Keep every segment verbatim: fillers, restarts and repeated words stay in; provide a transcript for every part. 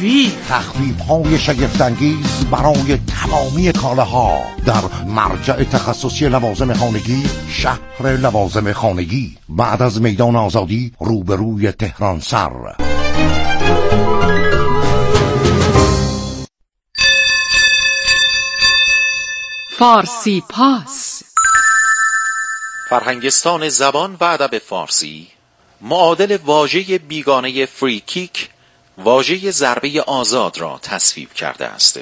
تخفیف تخفیف های شگفت‌انگیز برای تمامی کالاها در مرجع تخصصی لوازم خانگی، شهر لوازم خانگی، بعد از میدان آزادی روبروی تهران سر. فارسی پاس، فرهنگستان زبان و ادب فارسی معادل واژه بیگانه فریکیک، واژه ضربه آزاد را تصویب کرده است.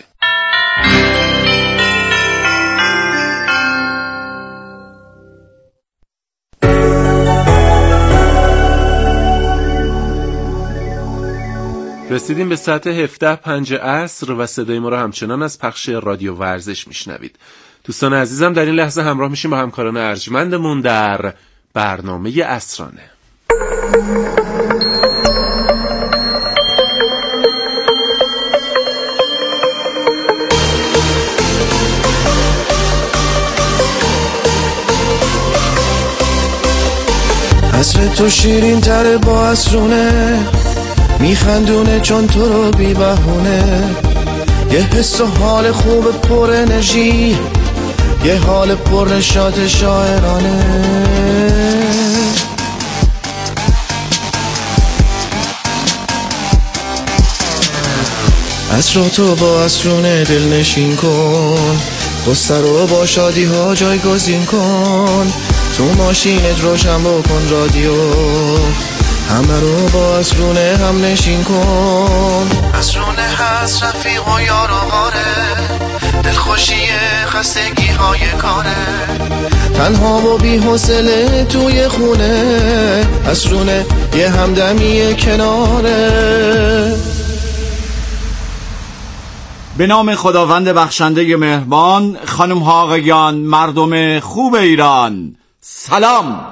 رسیدیم به ساعت هفده پنج عصر و صدای ما را همچنان از پخش رادیو ورزش میشنوید. دوستان عزیزم، در این لحظه همراه میشیم با همکاران ارجمندمون در برنامه عصرانه. عصر تو شیرین تره با عصرونه، میخندونه چون تو رو بی بهونه، یه حس و حال خوب پر انرژی، یه حال پر نشاط شاعرانه. عصر تو با عصرونه دل نشین کن، قصه رو با شادی ها جایگزین کن، تو ماشینت روشن بکن رادیو، همه رو با عصرونه هم نشین کن. عصرونه هست رفیق و یار و غاره، دلخوشی خستگی های کاره، تنها و بی حوصله توی خونه، عصرونه یه همدمی کناره. به نام خداوند بخشنده مهربان، خانم ها آقایان، مردم خوب ایران، سلام.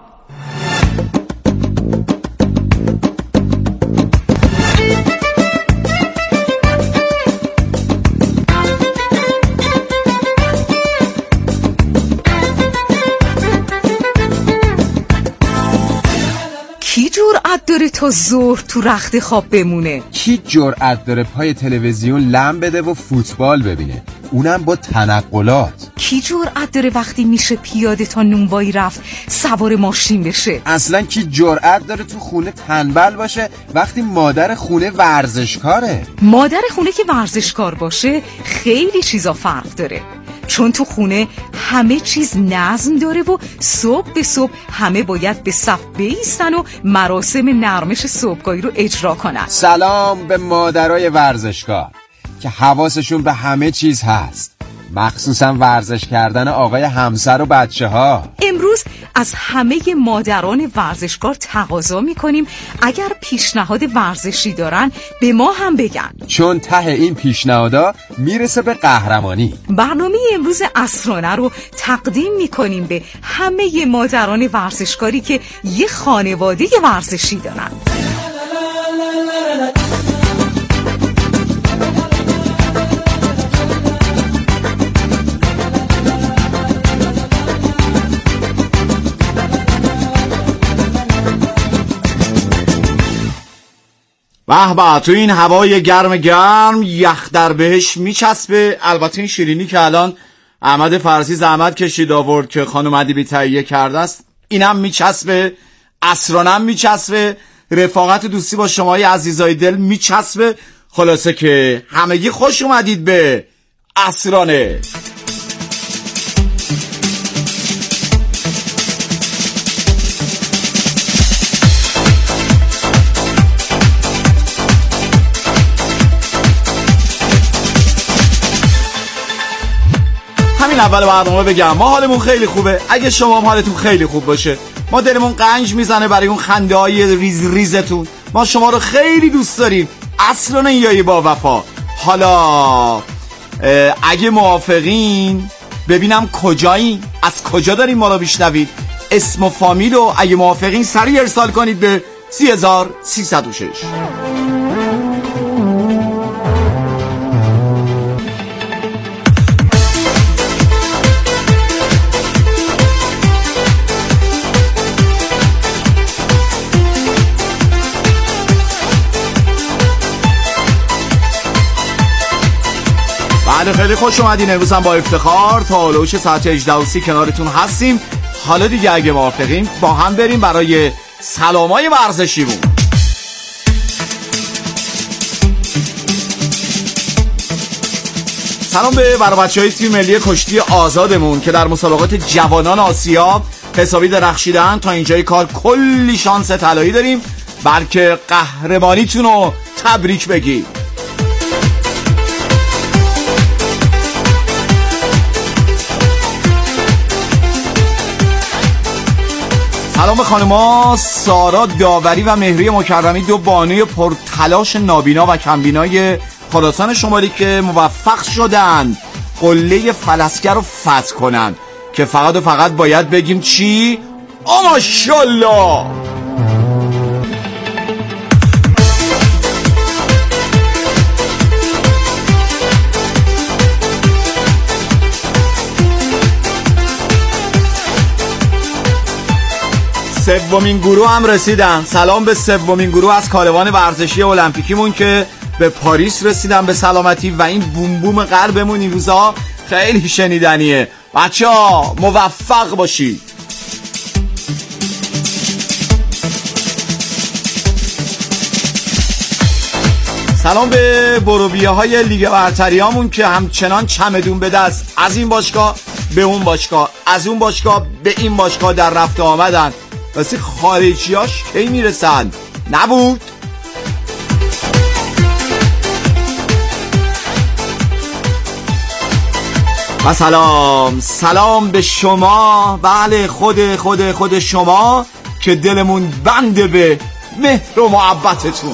کی جرأت داره تا ظهر تو رخت خواب بمونه؟ کی جرأت داره پای تلویزیون لم بده و فوتبال ببینه، اونم با تنقلات؟ کی جرأت داره وقتی میشه پیاده تا نونوایی رفت سوار ماشین بشه؟ اصلا کی جرأت داره تو خونه تنبل باشه وقتی مادر خونه ورزشکاره؟ مادر خونه که ورزشکار باشه خیلی چیزا فرق داره، چون تو خونه همه چیز نظم داره و صبح به صبح همه باید به صف بایستن و مراسم نرمش صبحگاهی رو اجرا کنن. سلام به مادرای ورزشکار که حواسشون به همه چیز هست، مخصوصا ورزش کردن آقای همسر و بچه ها. امروز از همه مادران ورزشکار تقاضا میکنیم اگر پیشنهاد ورزشی دارن به ما هم بگن، چون ته این پیشنهادا میرسه به قهرمانی. برنامه امروز عصرانه رو تقدیم میکنیم به همه مادران ورزشکاری که یه خانواده ورزشی دارن. به به، تو این هوای گرم گرم یخ در بهش میچسبه. البته این شیرینی که الان احمد فرسی زحمت کشید آورد که خانم ادیبی تهیه کرده است، اینم میچسبه، عصرانم میچسبه، رفاقت دوستی با شمای عزیزای دل میچسبه. خلاصه که همگی خوش اومدید به عصرانه. همین اول برنامه بگم ما حالمون خیلی خوبه. اگه شما هم حالتون خیلی خوب باشه، ما دلمون قنج میزنه برای اون خنده های ریز ریزتون. ما شما رو خیلی دوست داریم. اصلا یایی با وفا. حالا اگه موافقین ببینم کجایی، از کجا داریم ما رو بیشنوید، اسم و فامیل رو اگه موافقین سریع ارسال کنید به سی هزار سیصد و شش. بله خیلی خوش اومدین. امروز هم با افتخار تا هلوش ساعت هجده و سی کنارتون هستیم. حالا دیگه اگه موافقین با هم بریم برای سلامای ورزشیمون. سلام به برای بچهای تیم ملی کشتی آزادمون که در مسابقات جوانان آسیا حسابی درخشیدن. تا اینجای کار کلی شانس طلایی داریم، بلکه قهرمانیتون رو تبریک بگی. سلام به خانما سارا داوری و مهری مکرمی، دو بانوی پرتلاش نابینا و کمبینای خراسان شمالی که موفق شدن قله فلسکر رو فتح کنن، که فقط و فقط باید بگیم چی؟ آ ماشاءالله. سومین گروه هم رسیدن. سلام به سومین گروه از کاروان ورزشی المپیکیمون که به پاریس رسیدن به سلامتی و این بوم بوم قلبمون این روزا خیلی شنیدنیه. بچه ها موفق باشید. سلام به بروبیه های لیگ برتریامون که همچنان چمدون به دست از این باشگاه به اون باشگاه، از اون باشگاه به این باشگاه در رفت آمدن. واسه خارجیاش کی میرسن؟ نبود؟ و سلام سلام به شما، بله خود خود خود شما که دلمون بنده به مهر و محبتتون.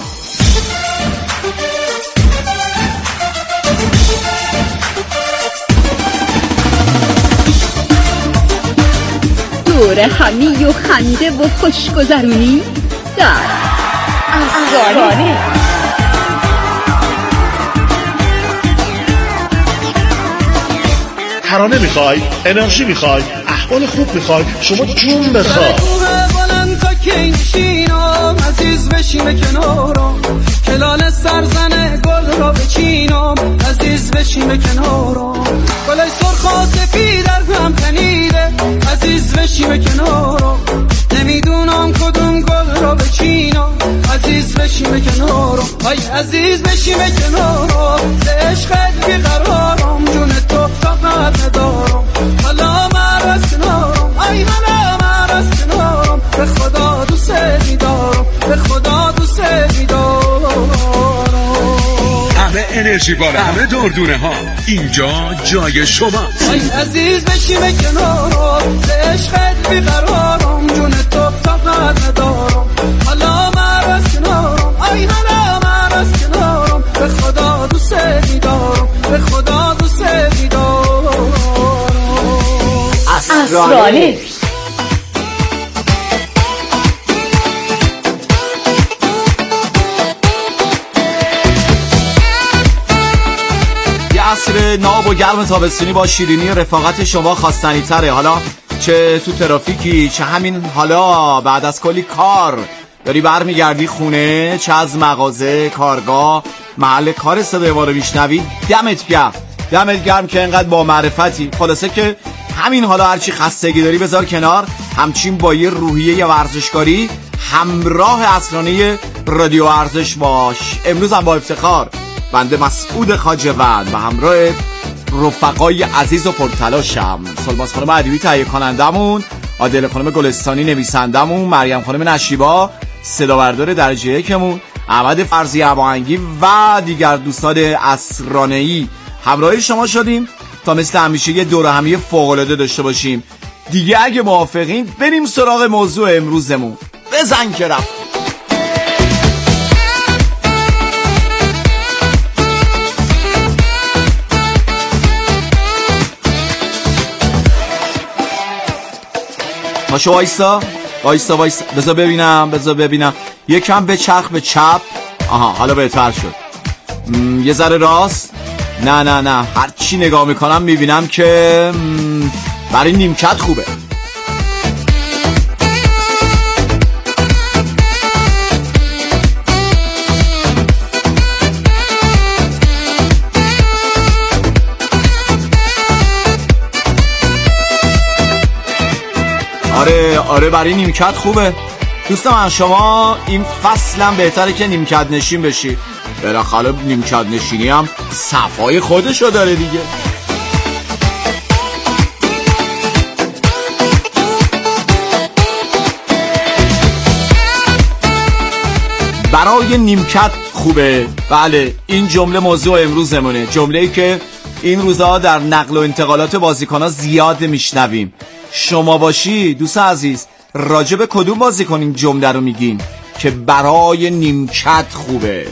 دور همی و خنده و خوشگذرونی در اسرانه. ترانه میخوای؟ انرژی میخوای؟ احوال خوب میخوای؟ شما جون بخوای. عزیز بشین کنارم، کلال سرزن گل را بچینم، عزیز بشین کنارم، گل سرخ و سفید در هم تنیده، عزیز بشین کنارم، نمیدونم کدوم گل را بچینم، عزیز بشین کنارم، ای عزیز بشین کنارم، عشقت بیقرارم، جون تو طاقت ندارم، حالا من از کنارم، ای حالا من از کنارم، به خدا دوست می‌دارم، به خدا دوست می‌دارم. همه انرژی بالا، همه دردونه ها، اینجا جای شما. ای عزیز بشیم کنارم، عشقت بیقرارم، جون تو طاقت ندارم، حالا من از کنارم، ای حالا من از کنارم، به خدا دوست می‌دارم، به خدا دوست می‌دارم. اسرانه. عصر ناب و گرم تابستونی با شیرینی و رفاقت شما خواستنی تره. حالا چه تو ترافیکی، چه همین حالا بعد از کلی کار داری برمیگردی خونه، چه از مغازه، کارگاه، محل کار صدای ما رو میشنوی، دمت گرم، دمت گرم که اینقدر با معرفتی. خلاصه که همین حالا هرچی خستگی داری بذار کنار، همچین با یه روحیه ورزشکاری همراه اسرانه رادیو ورزش باش. امروز هم با افتخار بنده مسعود خواجه‌وند و همراه رفقای عزیز و پرتلاشم، سلماس خانم ادیبی تهیه کنندمون، عادل خانم گلستانی نویسندمون، مریم خانم نشیبا صداوردار درجه یکمون، احمد فرزی هماهنگی و دیگر دوستان اسرانه‌ای همراه شما شدیم تا مثل همیشه یه دوره همی فوق‌العاده داشته باشیم. دیگه اگه موافقین بریم سراغ موضوع امروزمون. بزن که رفت. پاشو وایسا وایسا وایسا بذار ببینم بذار ببینم یکم به چرخ به چپ. آها حالا بهتر شد. یه ذره راست. نه نه نه هر چی نگاه میکنم میبینم که برای نیمکت خوبه. آره برای نیمکت خوبه. دوست من شما این فصلم بهتره که نیمکت نشین بشی. بالاخره نیمکت نشینی هم صفای خودشو داره دیگه. برای نیمکت خوبه. بله این جمله موضوع امروزمونه، جمله‌ای که این روزها در نقل و انتقالات بازیکن‌ها زیاد میشنویم. شما باشی دوست عزیز راجع به کدوم بازیکن این جمله رو میگین که برای نیمکت خوبه؟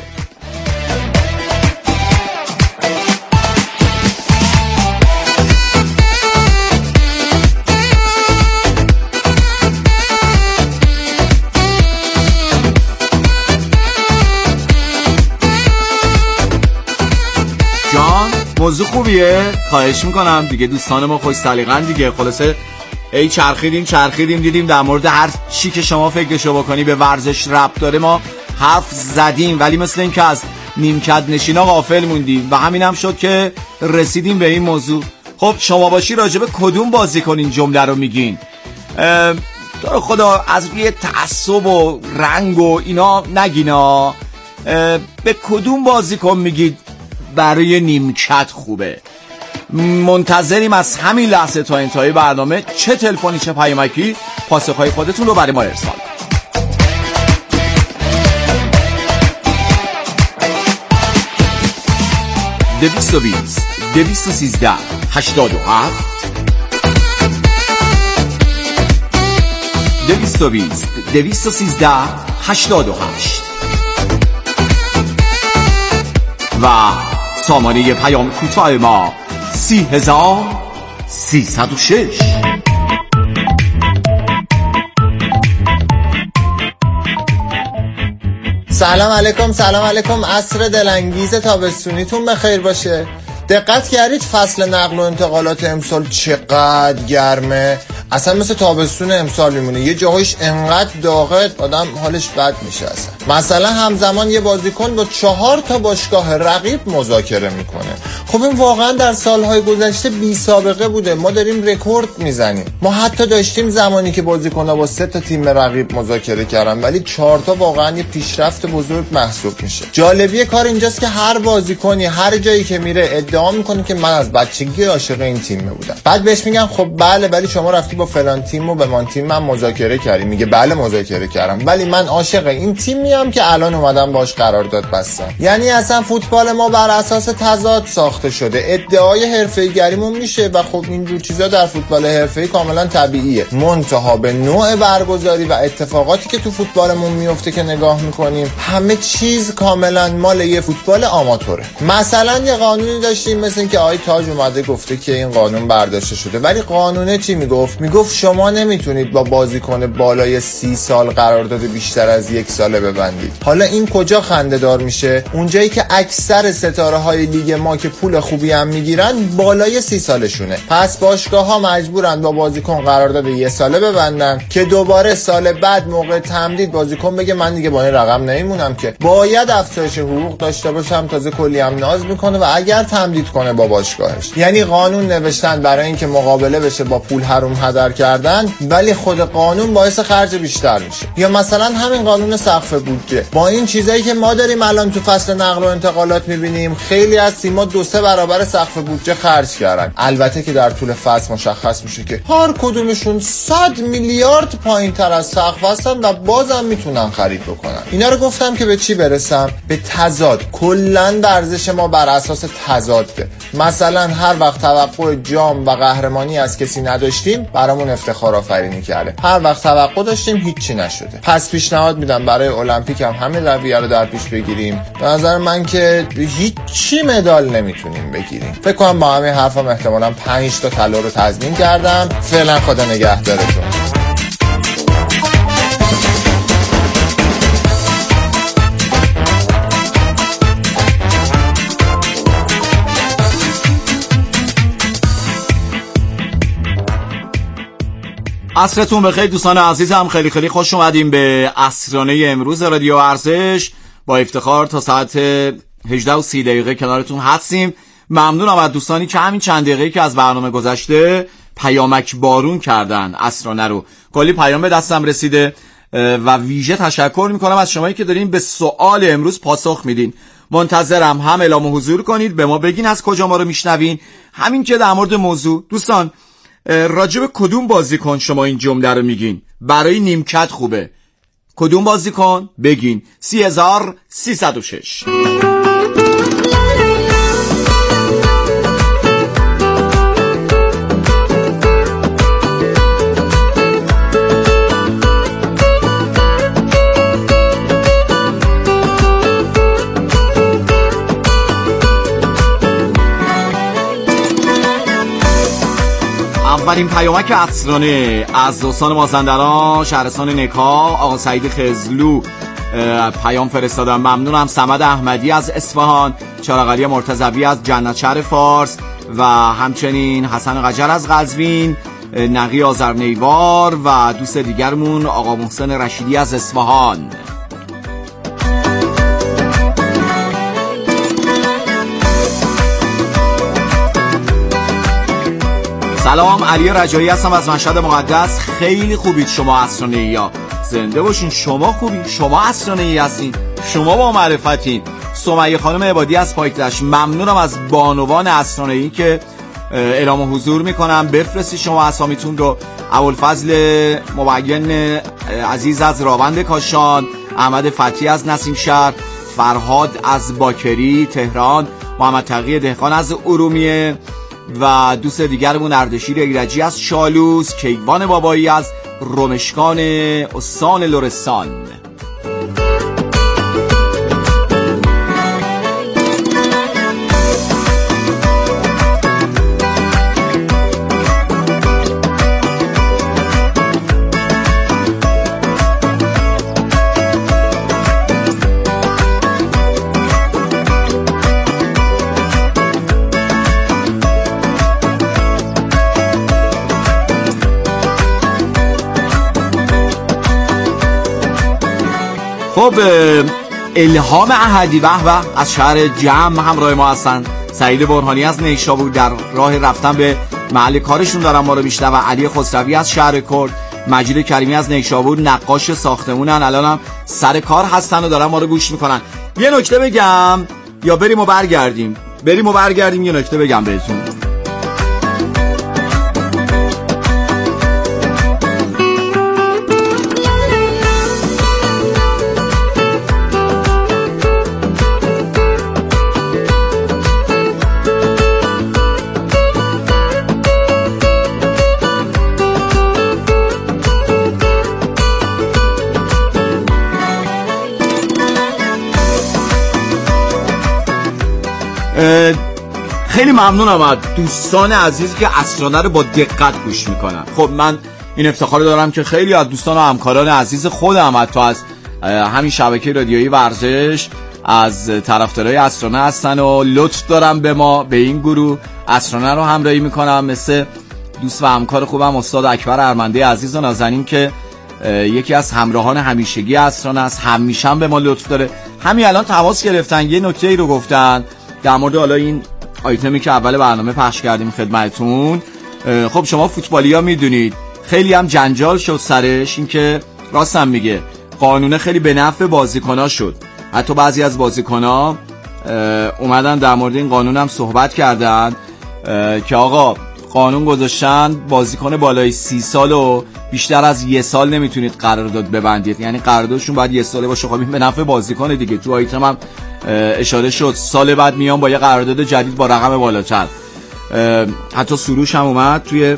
جان موضوع خوبیه، خواهش میکنم دیگه. دوستان ما خوش سلیقه‌ن دیگه. خلاصه ای چرخیدیم چرخیدیم دیدیم در مورد هر چی که شما فکرشو بکنی به ورزش ربط داره ما حرف زدیم، ولی مثل این که از نیمکت نشینا غافل موندیم و همین هم شد که رسیدیم به این موضوع. خب شما باشی راجب کدوم بازیکن این جمله رو میگین؟ تو خدا از روی تعصب و رنگ و اینا نگینا، به کدوم بازیکن میگید برای نیمکت خوبه؟ منتظریم از همین لحظه تا انتهای برنامه چه تلفنی چه پیامکی پاسخهای خودتون رو برای ما ارسال کنید. دویست و بیست دویست و سیزده هشتاد و هفت دویست و بیست دویست و سیزده هشتاد و هشت و سامانه پیام کوتاه ما سی هزار سیصد و شش. سلام علیکم سلام علیکم. عصر دلانگیز تابستونیتون بخیر باشه. دقت کردید فصل نقل و انتقالات امسال چقدر گرمه؟ اصلا مثل تابستون امسال میمونه، یه جاهایش انقدر داغه آدم حالش بد میشه. اصلا مثلا همزمان یه بازیکن با چهار تا باشگاه رقیب مذاکره میکنه. خب این واقعا در سالهای گذشته بی سابقه بوده. ما داریم رکورد میزنیم. ما حتی داشتیم زمانی که بازیکن‌ها با سه تا تیم رقیب مذاکره کردن، ولی چهار تا واقعا یه پیشرفت بزرگ محسوب میشه. جالبی کار اینجاست که هر بازیکنی هر جایی که میره ادعا میکنه که من از بچگی عاشق این تیم بودم. بعد بهش میگن خب بله ولی شما رفتی با فلان تیم و به من تیم من مذاکره کردی. میگه بله مذاکره کردم، ولی من عاشق این تیمی ام که الان اومدم باش قرارداد بستم. یعنی اصلا فوتبال ما بر اساس تضاد ساخته شده. ادعای حرفه‌ای‌گریمون میشه و خب اینجور چیزا در فوتبال حرفه‌ای کاملا طبیعیه. منتها به نوع برگزاری و اتفاقاتی که تو فوتبالمون میفته که نگاه میکنیم، همه چیز کاملا مال یه فوتبال آماتوره. مثلا یه قانونی داشتیم مثل اینکه آقای تاج اومده گفته که این قانون برداشته شده، ولی قانونه چی میگفت؟ میگفت شما نمیتونید با بازیکن بالای سی سال قرارداد بیشتر از یک ساله ببندید. حالا این کجا خنده‌دار میشه؟ اونجایی که اکثر ستاره‌های لیگ ما که پول خوبی هم میگیرن بالای سی سالشونه. پس باشگاه‌ها مجبورن با بازیکن قرارداد یک ساله ببندن که دوباره سال بعد موقع تمدید بازیکن بگه من دیگه با این رقم نمیمونم، که باید افزایش حقوق داشته باشم، تازه کلی هم ناز میکنه و اگر تمدید کنه با باشگاهش. یعنی قانون نوشتن برای اینکه مقابله بشه با پول حروم هدر کردن، ولی خود قانون باعث خرج بیشتر میشه. یا مثلا همین قانون سقف بودجه. با این چیزایی که ما داریم الان تو فصل نقل و انتقالات میبینیم، خیلی از تیم‌ها دو سه برابر سقف بودجه خرج کردن. البته که در طول فصل مشخص میشه که هر کدومشون صد میلیارد پایین‌تر از سقف هستن و بازم میتونن خرید بکنن. اینا رو گفتم که به چی برسم؟ به تضاد. کلاً ورزش ما بر اساس تضاده. مثلا هر وقت توقع جام و قهرمانی از کسی نداشتیم برامون افتخار آفرینی کرده. هر وقت توقع داشتیم هیچی نشده. پس پیشنهاد میدم برای المپیک هم همین رویه رو در پیش بگیریم. به نظر من که هیچی مدال نمیتونیم بگیریم. فکر کنم با همین حرفام احتمالاً پنج تا طلا رو تضمین کردم. فعلا خدا نگهدارتون. عصرتون بخیر دوستان عزیزم. خیلی خیلی خوش اومدیم به عصرانه امروز رادیو ورزش. با افتخار تا ساعت هجده و سی دقیقه کنارتون هستیم. ممنونم از دوستانی که همین چند دقیقه که از برنامه گذشته پیامک بارون کردن اسرانه رو. کلی پیام به دستم رسیده و ویژه تشکر میکنم از شمایی که دارین به سوال امروز پاسخ میدین. منتظرم هم اعلام حضور کنید، به ما بگین از کجا ما رو میشنوین، همین که در مورد موضوع. دوستان راجب کدوم بازیکن شما این جمله رو میگین برای نیمکت خوبه؟ کدوم بازیکن؟ بگین. سی هزار سیصد و شش. اولین پیامک اسرانه از دوستان مازندران شهرستان نکا، آقا سعید خزلو پیام فرستادن. ممنونم. صمد احمدی از اصفهان، چراغ علی مرتضوی از جنت شهر فارس و همچنین حسن قجر از قزوین، نقی آذرنیوار و دوست دیگرمون آقا محسن رشیدی از اصفهان. سلام، علی رجایی هستم از مشهد مقدس. خیلی خوبید شما اسرانه‌ای ها، زنده باشین. شما خوبی، شما اسرانه‌ای هستین، شما با معرفتین. سمیه خانم عبادی از پایتخت، ممنونم از بانوان اسرانه‌ای که اعلام حضور میکنم. بفرستی شما اسامیتون رو. ابوالفضل مبین عزیز از راوند کاشان، احمد فتحی از نسیم شهر، فرهاد از باکری تهران، محمد تقی دهقان از ارومیه و دوست دیگرمون اردشیر ایرجی از شالوس، کیوان بابایی از رمشکان استان لرستان. خب الهام احدی به به از شهر جمع همراه ما هستن. سعید برهانی از نیشابور در راه رفتن به محل کارشون دارن ما رو میشنون. علی خسروی از شهر کرد، مجید کریمی از نیشابور نقاش ساختمونن، الانم سر کار هستن و دارن ما رو گوش میکنن. یه نکته بگم یا بریم و برگردیم؟ بریم و برگردیم. یه نکته بگم بهتون. خیلی ممنونم از دوستان عزیزی که اسرانه رو با دقت گوش میکنن. خب من این افتخار دارم که خیلی از دوستان و همکاران عزیز خودم حتی از همین شبکه رادیویی ورزش از طرفدارای اسرانه هستن و لطف دارم به ما، به این گروه اسرانه رو همراهی میکنم. مثل دوست و همکار خوبم استاد اکبر ارمنده عزیز و نازنین که یکی از همراهان همیشگی اسرانه است، همیشه هم به ما لطف داره. همین الان تماس گرفتن، یه نکته ای رو گفتن در مورد حالا این آیتمی که اول برنامه پخش کردیم خدمتتون. خب شما فوتبالیا میدونید خیلی هم جنجال شد سرش، این که راستم میگه قانون خیلی به نفع بازیکن‌ها شد. حتی بعضی از بازیکن‌ها اومدن در مورد این قانون هم صحبت کردن که آقا قانون گذاشتن بازیکن بالای سی سال و بیشتر از یه سال نمیتونید قرارداد ببندید، یعنی قراردادشون باید یه ساله باشه. خب این به نفع بازیکن دیگه. تو آیتم هم اشاره شد سال بعد میان با یه قرارداد جدید با رقم بالاتر. حتی سروش هم اومد توی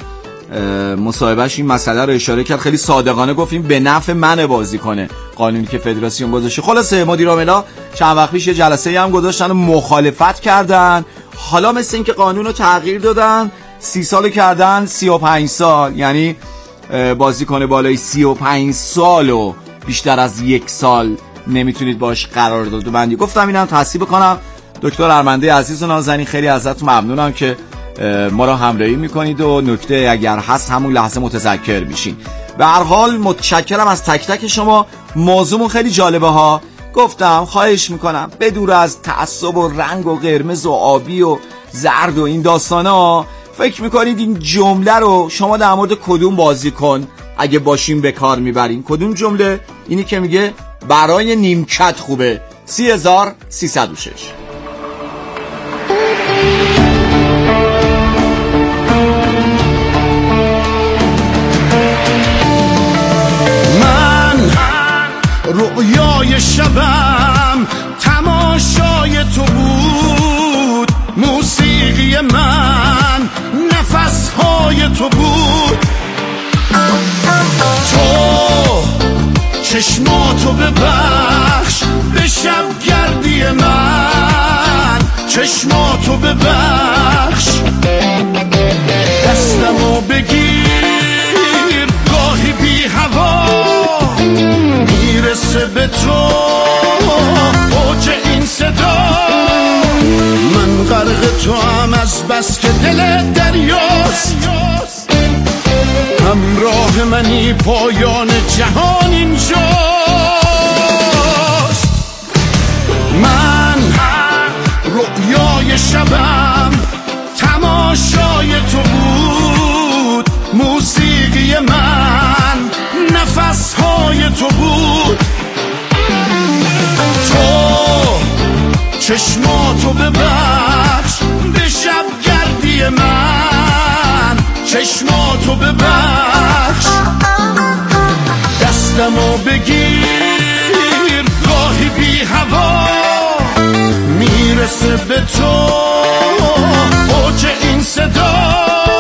مصاحبهش این مسئله رو اشاره کرد، خیلی صادقانه گفتیم به نفع من بازیکنه قانونی که فدراسیون گذاشته. خلاصه مدیر عاملا چند وقت پیش یه جلسه هم گذاشتن و مخالفت کردن. حالا مثل این که قانون رو تغییر دادن، سی سال کردن سی و پنج سال، یعنی بازیکن بالای سی و پنج سال و بیشتر از یک سال نمیتونید باش قرارداد بندی. گفتم اینم تصحیح بکنم. دکتر ارمنده عزیز و نازنین خیلی ازتون ممنونم که ما را همراهی میکنید و نکته اگر هست همون لحظه متذکر میشین. به هر حال متشکرم از تک تک شما. موضوعمون خیلی جالبه ها. گفتم خواهش میکنم بدور از تعصب و رنگ و قرمز و آبی و زرد و این داستانا، فکر میکنید این جمله رو شما در مورد کدوم بازیکن اگه باشیم به کار میبرین؟ کدوم جمله؟ اینی که میگه برای نیمکت خوبه. سی هزار سیصد و شش. من رؤیای شبم تماشای تو بود، موسیقی من نفسهای تو بود. تو چشماتو ببخش به شبگردی من، چشماتو ببخش، دستمو بگیر گاهی بی هوا میرسه به تو اوج این صدا. من غرق تو هم از بس که دل دریاست، همراه منی پایان جهان اینجاست. من رؤیای شبم تماشای تو بود، موسیقی من نفسهای تو بود. تو چشماتو ببخش به شبگردی من، چشماتو ببخش، دستمو بگیر گاهی بی هوا میرسه به تو اوج این صدا.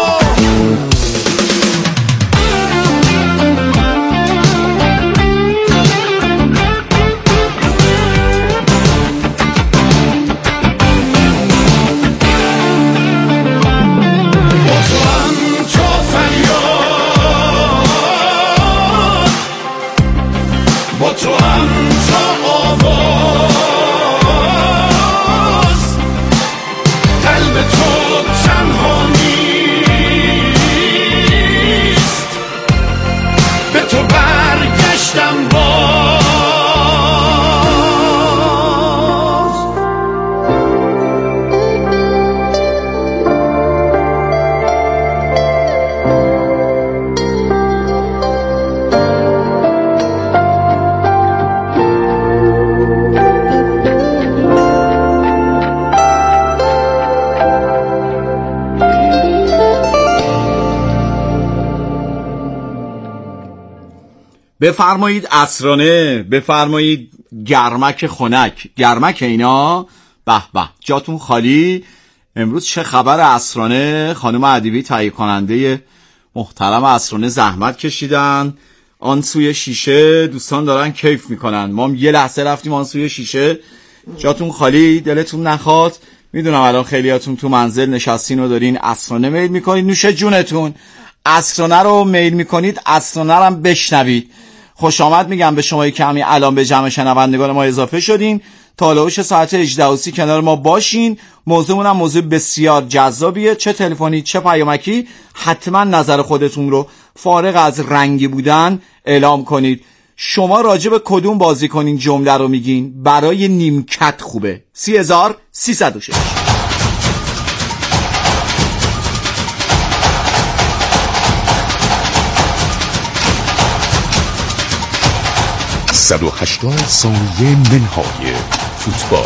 بفرمایید عصرانه، بفرمایید گرمک خنک. گرمک اینا به به، جاتون خالی. امروز چه خبر عصرانه؟ خانم ادیبی تهیه کننده محترم عصرانه زحمت کشیدن، آن سوی شیشه دوستان دارن کیف میکنن. ما هم یه لحظه رفتیم آن سوی شیشه. جاتون خالی، دلتون نخواد. میدونم الان خیلیاتون تو منزل نشستین و دارین عصرانه میل میکنید. نوش جونتون. عصرانه رو میل میکنید، عصرانه رو هم بشنوید. خوش آمد میگم به شمایی که همین الان به جمع شنوندگان ما اضافه شدین. تا هلوش ساعت هجده و سی کنار ما باشین. موضوعمون هم موضوع بسیار جذابیه، چه تلفنی چه پیامکی. حتما نظر خودتون رو فارغ از رنگی بودن اعلام کنید. شما راجع به کدوم بازیکن این جمله رو میگین برای نیمکت خوبه؟ سی هزار سیصد و شش. صد و هشتاد ثانیه منهای فوتبال.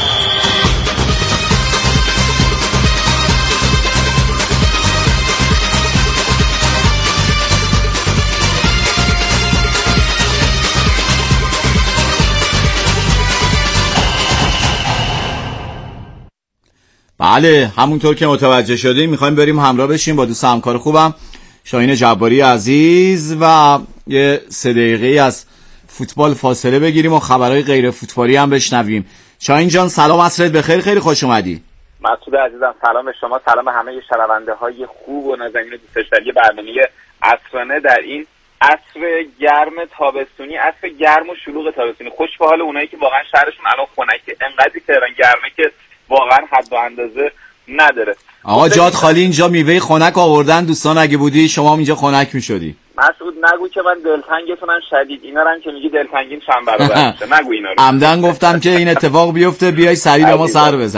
بله، همونطور که متوجه شدیم میخوایم بریم همراه بشیم با دوست همکار خوبم شاهین جباری عزیز و یه سه دقیقه از فوتبال فاصله بگیریم و خبرهای غیر فوتبالی هم بشنویم. شاهین جان سلام، عصرت بخیر، خیلی خوش اومدی. مسعود عزیزم سلام به شما، سلام به همه شنونده های خوب و نازنین دوست داشتنی برنامه عصرانه در این عصر گرم تابستونی، عصر گرم و شلوغ تابستونی. خوش به حال اونایی که واقعا شهرشون الان خنکه، انقدر تهران گرمه که واقعا حد و اندازه نداره. آقا جات خالی، اینجا میوه خنک آوردن، دوستان اگه بودی شما هم اینجا خنک میشدی. مسعود نگو که من دلتنگتونم شدید، اینا رو هم که میگی دلتنگیم چند برابر میشه. نگو اینا رو. عمدن گفتم که این اتفاق بیفته بیای سریع به ما سر بزنی.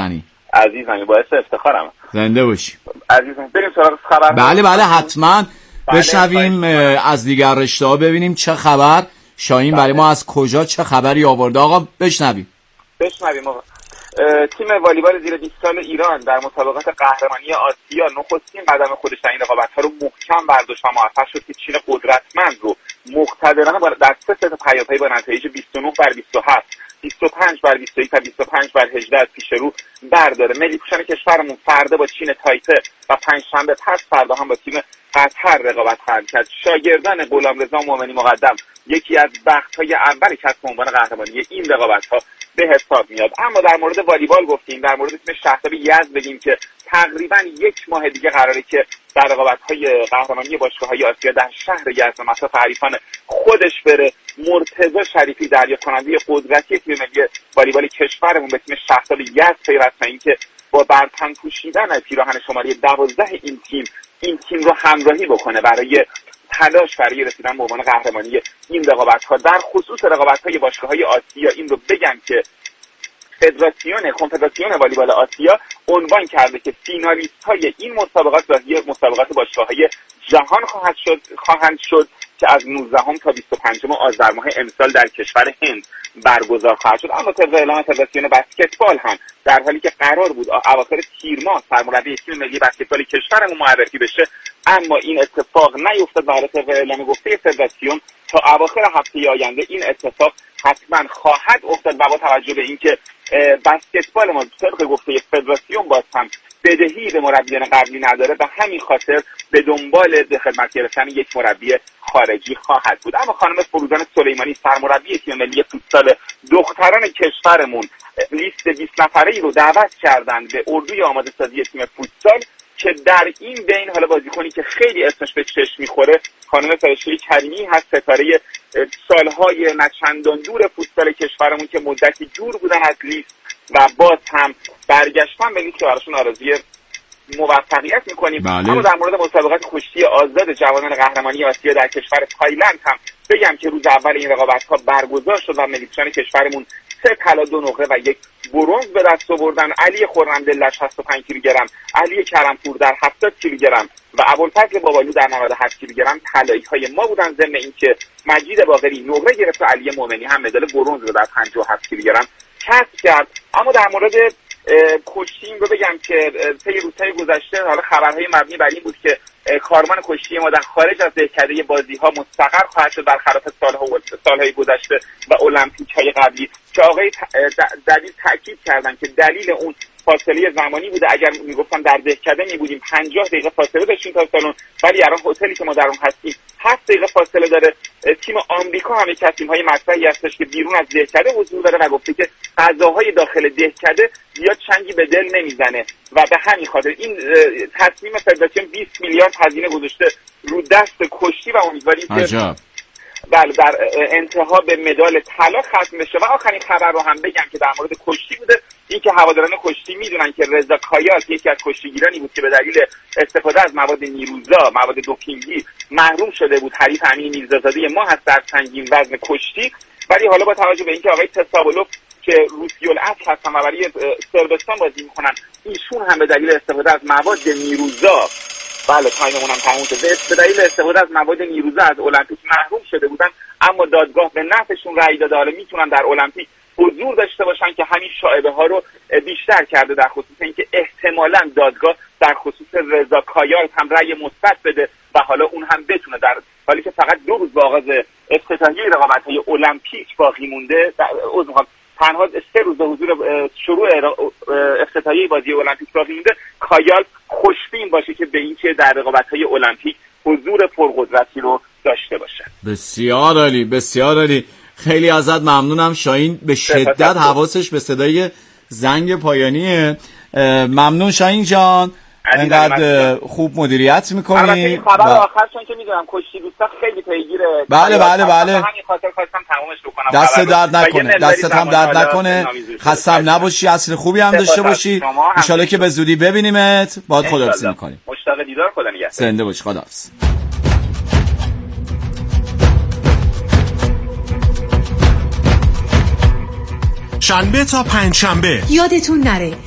عزیزم باعث افتخارم. زنده باشی عزیزم. بریم سراغ خبر. بله بله حتما بشنویم از دیگر رشته‌ها ببینیم چه خبر. شاهین برای ما از کجا چه خبری آورده آقا؟ بشنویم. بشنویم آقا. تیم والیبال زیر بیست سال ایران در مسابقات قهرمانی آسیا نخستین قدم خودش در این رقابت‌ها رو محکم برداشت و موفق شد که چین قدرتمند رو مقتدرانه در سه ست پیاپی با نتایج بیست و نه بر بیست و هفت، بیست و پنج بر بیست و یک و بیست و پنج بر هجده از پیش رو برداره. ملی پوشان کشورمون فردا با چین تایپه و پنجشنبه پس فردا هم با تیم قطر رقابت خواهند کرد. شاگردان غلامرضا مومنی مقدم یکی از بخت‌های اول کسب عنوان قهرمانی این رقابت‌ها به حساب میاد. اما در مورد والیبال گفتیم، در مورد تیم شهرتاب یزد بگیم که تقریبا یک ماه دیگه قراره که در رقابت‌های قهرمانی باشگاه‌های آسیا در شهر یزد مصاف حریفان خودش بره. مرتضی شریفی دریافت‌کننده قدرتی تیم ملی والیبال کشورمون به تیم شهرتاب یزد پیوست تا اینکه با برتن پوشیدن پیراهن شماره دوازده این تیم این تیم رو همراهی بکنه برای تلاش برای رسیدن به عنوان قهرمانی این رقابت‌ها. در خصوص رقابت‌های باشگاه‌های آسیا این رو بگم که فدراسیون کنفدراسیون والیبال آسیا عنوان کرده که فینالیست‌های این مسابقات راهی مسابقات باشگاه‌های جهان خواهد شد خواهند شد که از نوزدهم تا بیست و پنجم آذر ماه امسال در کشور هند برگزار خواهد شد. اما طبق اعلام فدراسیون بسکتبال هم در حالی که قرار بود اواخر تیر ماه سرمربی تیم ملی بسکتبال کشورمون معرفی بشه، اما این اتفاق نیفتاد و طبق اعلام گفته فدراسیون تا اواخر هفته آینده این اتفاق حتما خواهد افتاد. و با توجه به اینکه بسکتبال ما طبق گفته فدراسیون باز هم بدهی به مربیان قبلی نداره، به همین خاطر به دنبال به خدمت گرفتن یک مربی خارجی خواهد بود. اما خانم فروزان سلیمانی سرمربی تیم ملی فوتسال دختران کشورمون لیست بیست نفره‌ای رو دعوت کردند به اردوی آماده سازی تیم فوتسال که در این بین حالا بازیکنی که خیلی اسمش به چشم میخوره خانم فرشته کریمی هست، ستاره سالهای نچندان دور فوتسال کشورمون که مدتی دور بودن از لیست و باز هم برگشتن به لیست که براشون آرزوی موفقیت میکنیم. بله. اما در مورد مسابقات کشتی آزاد جوانان قهرمانی آسیا در کشور تایلند هم بگم که روز اول این رقابت‌ها برگزار شد و ملی‌پوشان کشورمون سه طلا دو نقره و یک برنز به دست آوردن. علی خرمدل در شصت و پنج کیلوگرم، علی کرمپور در هفتاد کیلوگرم و ابوالفضل بابالو در نود و هشت کیلوگرم طلایی‌های ما بودن. ضمن اینکه مجید باقری نقره گرفت و علی مومنی هم مدال برنز رو در پنجاه و هفت کیلوگرم کسب کرد. اما در مورد کشتی رو بگم که طی روزهای گذشته حالا خبرهای مبنی بر این بود که کارمان کشتی ما در خارج از دهکده بازی‌ها مستقر خواهد شد برخلاف سالها سالهای گذشته و المپیک‌های قبلی که آقای دلیل تاکید کردن که دلیل اون فاصله زمانی بوده. اگر میگفتن در دهکده می بودیم پنجاه دقیقه فاصله داشتیم تا سالن، ولی الان هتلی که ما در اون هستیم هفت دقیقه فاصله داره. تیم آمریکا هم یک از تیم‌های مطرحی هستش که بیرون از دهکده حضور داره و گفته که غذاهای داخل دهکده زیاد چنگی به دل نمیزنه و به همین خاطر این تصمیم فدراسیون بیست میلیارد هزینه گذاشته رو دست کشتی و امیدواریم که بله در انتها به مدال طلا ختم بشه. و آخرین خبر رو هم بگم که در مورد کشتی بوده، این که هواداران کشتی میدونن که رضا کایال یکی از کشتیگیرانی بود که به دلیل استفاده از مواد نیروزا، مواد دوپینگی محروم شده بود. حریف امین میرزازاده ما هست در سنگین وزن کشتی، ولی حالا با توجه به اینکه آقای تساولوف که روسیوالاصل هستن و برای صربستان بازی میکنن ایشون هم به دلیل استفاده از مواد نیروزا بله تایممون هم تموم شده به دلیل استفاده از مواد نیروزا از المپیک محروم شده بودن، اما دادگاه به نفعشون رأی داده حالا میتونن در المپیک حضور داشته باشن که همین شایبه ها رو بیشتر کرده در خصوص اینکه احتمالاً دادگاه در خصوص رضا کایال هم رأی مثبت بده و حالا اون هم بتونه، در حالی که فقط دو روز به آغاز افتتاحیه رقابت‌های المپیک باقی مونده، عذر می‌خوام تنها سه روز به حضور شروع افتتاحیه بازی المپیک باقی مونده، کایال خوشبین باشه که به اینکه در رقابت‌های المپیک حضور پرقدرتی رو داشته باشه. بسیار عالی، بسیار عالی. خیلی ازت ممنونم شاهین، به شدت حواسش به صدای زنگ پایانیه. ممنون شاهین جان، انقدر خوب مدیریت میکنی. البته خبر آخر چون که میدونم کشتی دوستا خیلی پیگیره. بله بله بله. همین خاطر خواستم تمامش بکنم. دست درد نکنه، دستت هم درد نکنه. خستم نباشی، عصر خوبی هم داشته باشی. ان شاءالله که به زودی ببینیمت. باهات خداحافظی میکنیم. مشتاق دیدار، خدا نگهدار. زنده باش، خداحافظ. شنبه تا پنج شنبه یادتون نره